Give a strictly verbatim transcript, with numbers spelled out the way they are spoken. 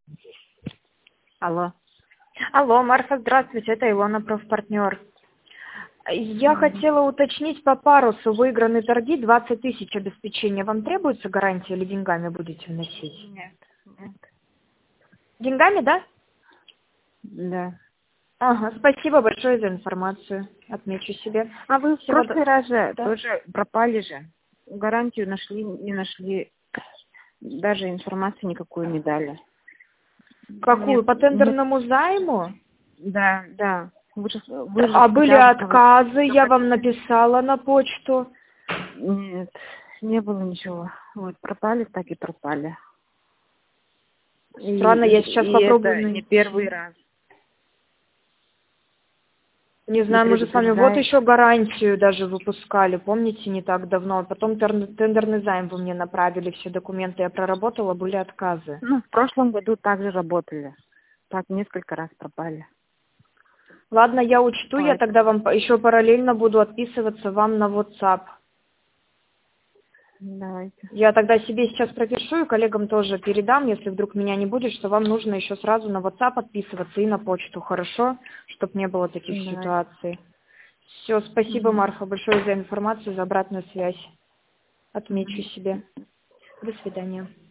Алло. Алло, Марфа, здравствуйте, это Илона, профпартнер. Я Мгм. хотела уточнить по парусу выигранные торги двадцать тысяч обеспечения. Вам требуется гарантия или деньгами будете вносить? Нет, нет. Деньгами, да? Да. Ага, спасибо большое за информацию. Отмечу себе. А вы в Всего прошлый до- раз же да. тоже пропали же. Гарантию нашли, не нашли. Даже информации никакую не дали. Какую? Нет, По нет. тендерному займу? Да, да. Вы же, вы же А были хотя бы сказали, отказы, что я вам хотите. написала на почту. Нет, не было ничего. Вот пропали, так и пропали. И, Странно, я сейчас и попробую это не первый найти. раз. Не И знаю, мы же с вами вот предупреждает. еще гарантию даже выпускали, помните, не так давно. Потом тер- тендерный займ вы мне направили, все документы я проработала, были отказы. Ну, в прошлом году также работали. Так несколько раз пропали. Ладно, я учту, я тогда Поэтому вам по- еще параллельно буду отписываться вам на WhatsApp. давайте. Я тогда себе сейчас пропишу и коллегам тоже передам, если вдруг меня не будет, что вам нужно еще сразу на WhatsApp отписываться и на почту, хорошо? Чтобы не было таких Давайте. ситуаций. Все, спасибо, Мгм. Марфа, большое за информацию, за обратную связь. Отмечу Мгм. себе. До свидания.